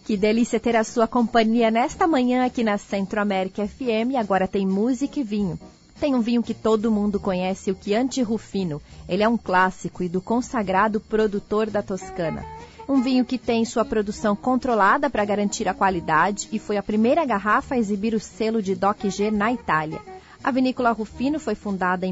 Que delícia ter a sua companhia nesta manhã aqui na Centro América FM. Agora tem música e vinho. Tem um vinho que todo mundo conhece, o Chianti Rufino. Ele é um clássico e do consagrado produtor da Toscana. Um vinho que tem sua produção controlada para garantir a qualidade e foi a primeira garrafa a exibir o selo de DOC G na Itália. A vinícola Rufino foi fundada em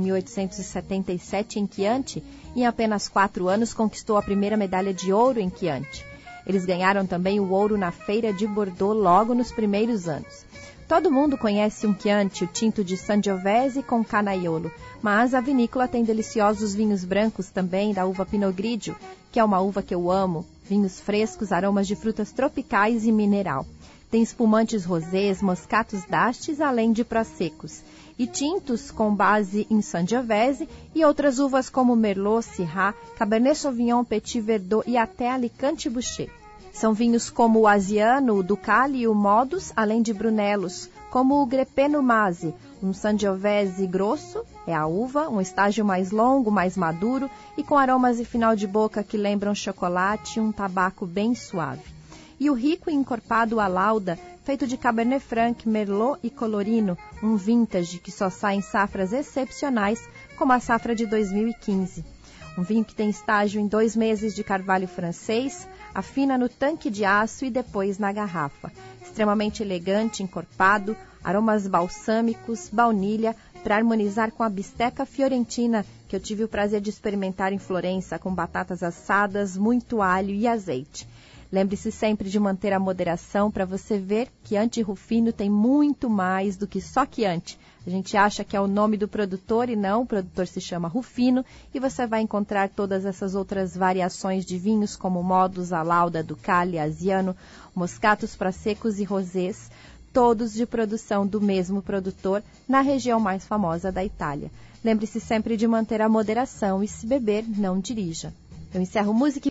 1877 em Chianti e em apenas 4 anos conquistou a primeira medalha de ouro em Chianti. Eles ganharam também o ouro na Feira de Bordeaux logo nos primeiros anos. Todo mundo conhece um Chianti, o tinto de Sangiovese com Canaiolo, mas a vinícola tem deliciosos vinhos brancos também da uva Pinot Grigio, que é uma uva que eu amo, vinhos frescos, aromas de frutas tropicais e mineral. Tem espumantes rosés, moscatos d'Astes, além de prosecos, e tintos com base em Sangiovese e outras uvas como Merlot, Syrah, Cabernet Sauvignon, Petit Verdot e até Alicante Bouschet. São vinhos como o Asiano, o Ducale e o Modus, além de Brunelos, como o Grapeno Masi, um Sangiovese grosso, é a uva, um estágio mais longo, mais maduro e com aromas e final de boca que lembram chocolate e um tabaco bem suave. E o rico e encorpado Alauda, feito de Cabernet Franc, Merlot e Colorino, um vintage que só sai em safras excepcionais, como a safra de 2015. Um vinho que tem estágio em 2 meses de carvalho francês, afina no tanque de aço e depois na garrafa. Extremamente elegante, encorpado, aromas balsâmicos, baunilha, para harmonizar com a bisteca fiorentina, que eu tive o prazer de experimentar em Florença, com batatas assadas, muito alho e azeite. Lembre-se sempre de manter a moderação para você ver que Chianti Rufino tem muito mais do que só Chianti. A gente acha que é o nome do produtor e não, o produtor se chama Rufino e você vai encontrar todas essas outras variações de vinhos como Modus, Alauda, Ducale, Asiano, Moscatos Prosecos e Rosés, todos de produção do mesmo produtor na região mais famosa da Itália. Lembre-se sempre de manter a moderação e se beber, não dirija. Eu encerro música